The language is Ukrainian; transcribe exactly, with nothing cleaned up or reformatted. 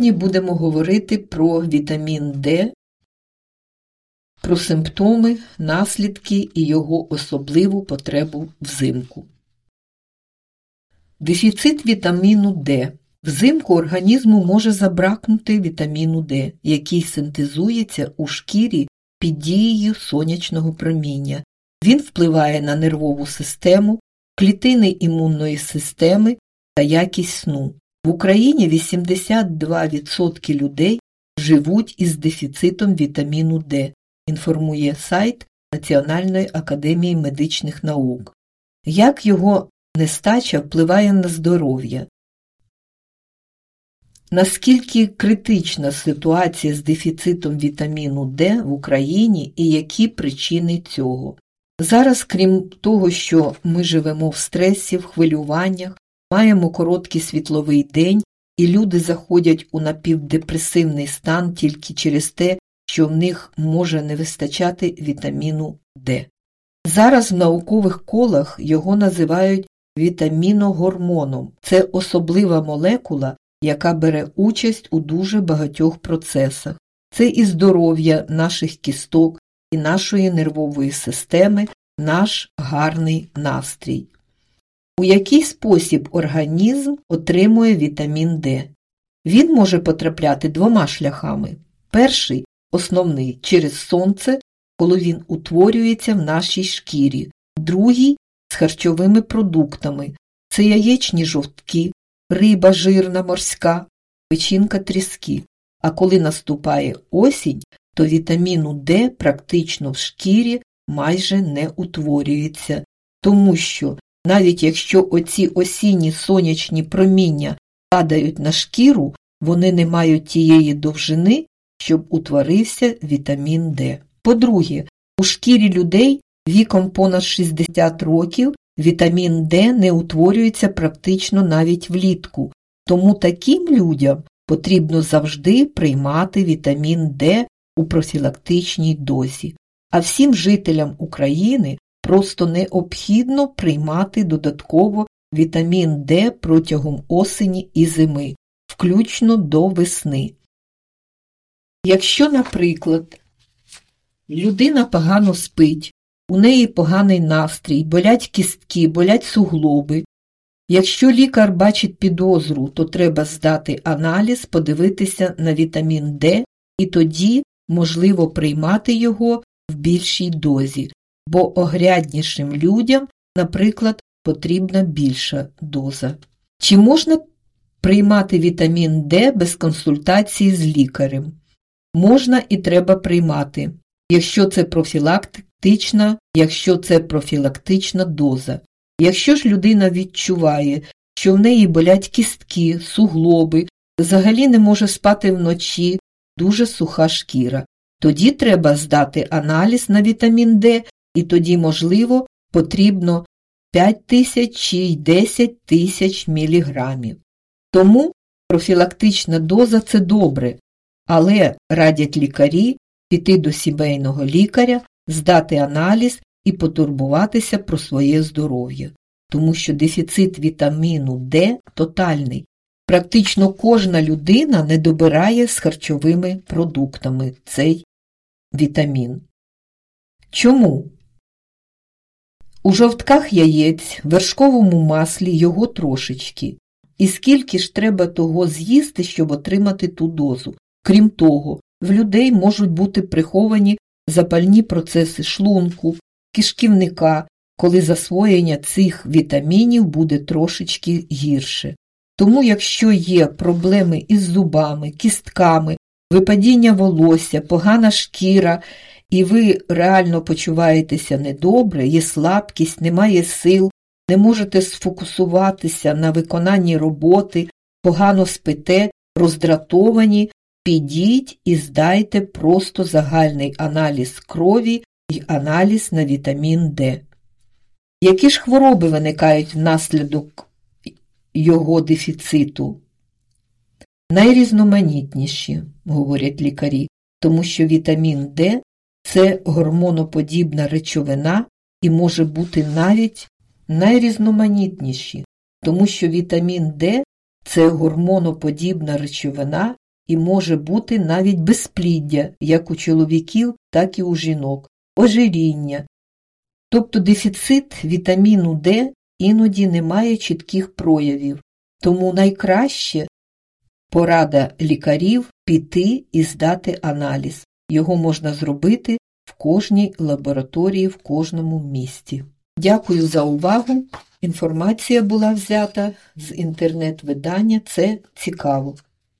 Сьогодні будемо говорити про вітамін Д, про симптоми, наслідки і його особливу потребу взимку. Дефіцит вітаміну Д. Взимку організму може забракнути вітаміну Д, який синтезується у шкірі під дією сонячного проміння. Він впливає на нервову систему, клітини імунної системи та якість сну. В Україні вісімдесят два відсотки людей живуть із дефіцитом вітаміну Д, інформує сайт Національної академії медичних наук. Як його нестача впливає на здоров'я? Наскільки критична ситуація з дефіцитом вітаміну Д в Україні і які причини цього? Зараз, крім того, що ми живемо в стресі, в хвилюваннях, маємо короткий світловий день, і люди заходять у напівдепресивний стан тільки через те, що в них може не вистачати вітаміну Д. Зараз в наукових колах його називають вітаміногормоном. Це особлива молекула, яка бере участь у дуже багатьох процесах. Це і здоров'я наших кісток, і нашої нервової системи, наш гарний настрій. У який спосіб організм отримує вітамін Д? Він може потрапляти двома шляхами. Перший, основний, через сонце, коли він утворюється в нашій шкірі. Другий – з харчовими продуктами. Це яєчні жовтки, риба жирна морська, печінка тріски. А коли наступає осінь, то вітаміну Д практично в шкірі майже не утворюється, тому що навіть якщо оці осінні сонячні проміння падають на шкіру, вони не мають тієї довжини, щоб утворився вітамін Д. По-друге, у шкірі людей віком понад шістдесят років вітамін Д не утворюється практично навіть влітку, тому таким людям потрібно завжди приймати вітамін Д у профілактичній дозі. А всім жителям України просто необхідно приймати додатково вітамін Д протягом осені і зими, включно до весни. Якщо, наприклад, людина погано спить, у неї поганий настрій, болять кістки, болять суглоби, якщо лікар бачить підозру, то треба здати аналіз, подивитися на вітамін Д, і тоді можливо приймати його в більшій дозі, бо огряднішим людям, наприклад, потрібна більша доза. Чи можна приймати вітамін Д без консультації з лікарем? Можна і треба приймати, якщо це профілактична, якщо це профілактична доза. Якщо ж людина відчуває, що в неї болять кістки, суглоби, взагалі не може спати вночі, дуже суха шкіра, тоді треба здати аналіз на вітамін Д, і тоді, можливо, потрібно п'ять тисяч чи десять тисяч міліграмів. Тому профілактична доза – це добре, але радять лікарі піти до сімейного лікаря, здати аналіз і потурбуватися про своє здоров'я, тому що дефіцит вітаміну Д тотальний. Практично кожна людина не добирає з харчовими продуктами цей вітамін. Чому? У жовтках яєць, вершковому маслі його трошечки. І скільки ж треба того з'їсти, щоб отримати ту дозу? Крім того, в людей можуть бути приховані запальні процеси шлунку, кишківника, коли засвоєння цих вітамінів буде трошечки гірше. Тому якщо є проблеми із зубами, кістками, випадіння волосся, погана шкіра, і ви реально почуваєтеся недобре, є слабкість, немає сил, не можете сфокусуватися на виконанні роботи, погано спите, роздратовані, підіть і здайте просто загальний аналіз крові і аналіз на вітамін Д. Які ж хвороби виникають внаслідок його дефіциту? Найрізноманітніші, говорять лікарі, тому що вітамін Д – це гормоноподібна речовина і може бути навіть найрізноманітніші, тому що вітамін Д – це гормоноподібна речовина і може бути навіть безпліддя, як у чоловіків, так і у жінок, ожиріння. Тобто дефіцит вітаміну Д іноді не має чітких проявів, тому найкраще порада лікарів піти і здати аналіз. Його можна зробити в кожній лабораторії, в кожному місті. Дякую за увагу. Інформація була взята з інтернет-видання «Це цікаво».